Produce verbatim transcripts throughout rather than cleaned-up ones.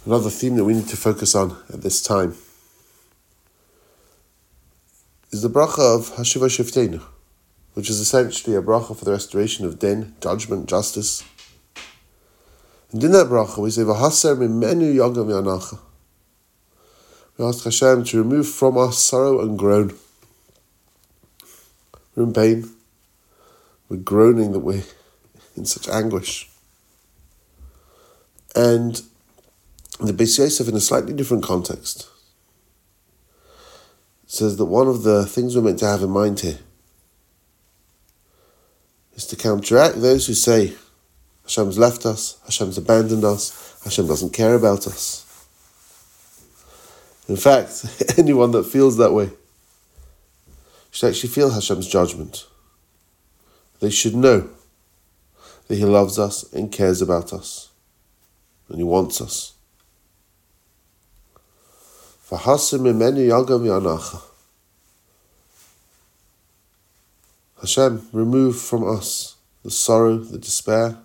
Another theme that we need to focus on at this time is the bracha of Hashiva Shifteinu, which is essentially a bracha for the restoration of din, judgment, justice. And in that bracha we say, V'haser mimenu yagam yanacha. We ask Hashem to remove from us sorrow and groan. We're in pain. We're groaning that we're in such anguish. And the Beis Yosef, in a slightly different context, says that one of the things we're meant to have in mind here is to counteract those who say Hashem's left us, Hashem's abandoned us, Hashem doesn't care about us. In fact, anyone that feels that way should actually feel Hashem's judgment. They should know that He loves us and cares about us, and He wants us. V'haser mimenu yagam yanacha. Hashem, remove from us the sorrow, the despair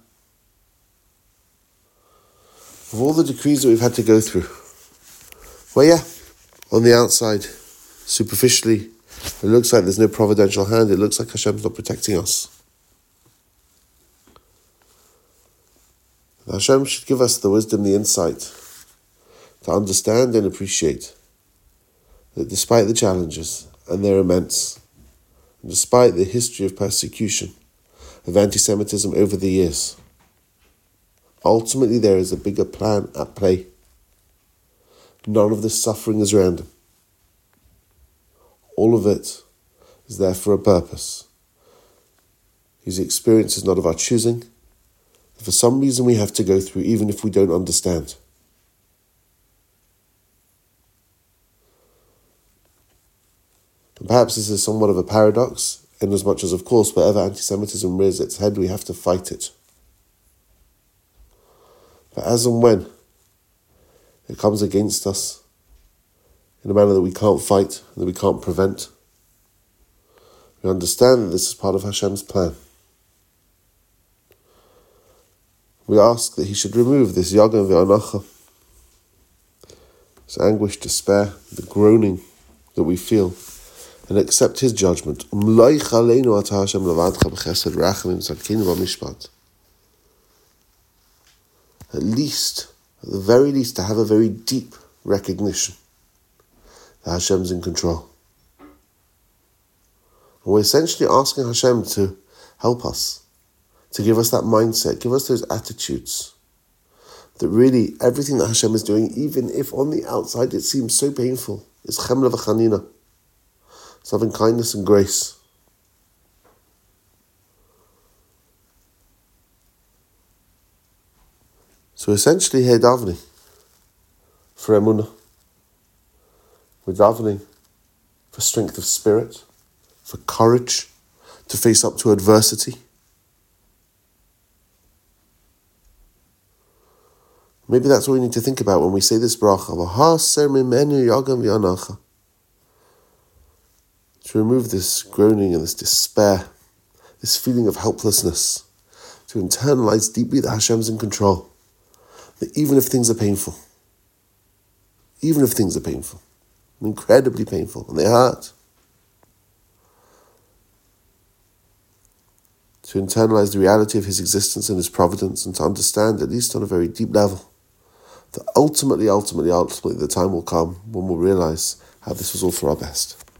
of all the decrees that we've had to go through. Well, yeah, on the outside, superficially, it looks like there's no providential hand. It looks like Hashem's not protecting us. Hashem should give us the wisdom, the insight to understand and appreciate that despite the challenges, and they're immense, and despite the history of persecution, of anti-Semitism over the years, ultimately there is a bigger plan at play. None of this suffering is random. All of it is there for a purpose. His experience is not of our choosing. For some reason we have to go through, even if we don't understand. And perhaps this is somewhat of a paradox, in as much as, of course, wherever anti-Semitism rears its head, we have to fight it. But as and when it comes against us in a manner that we can't fight, that we can't prevent, we understand that this is part of Hashem's plan. We ask that He should remove this yagam v'anacha, this anguish, despair, the groaning that we feel, and accept His judgment. At least, at the very least, to have a very deep recognition that Hashem's in control. And we're essentially asking Hashem to help us, to give us that mindset, give us those attitudes, that really everything that Hashem is doing, even if on the outside it seems so painful, is chemla v'chanina. It's loving kindness and grace. So essentially here davening for emunah. We're davening for strength of spirit, for courage to face up to adversity. Maybe that's what we need to think about when we say this bracha. V'haser mimenu yagam v'anacha. To remove this groaning and this despair, this feeling of helplessness, to internalize deeply that Hashem's in control. That even if things are painful, even if things are painful, incredibly painful, and they hurt, to internalize the reality of His existence and His providence, and to understand, at least on a very deep level, that ultimately, ultimately, ultimately the time will come when we'll realize how this was all for our best.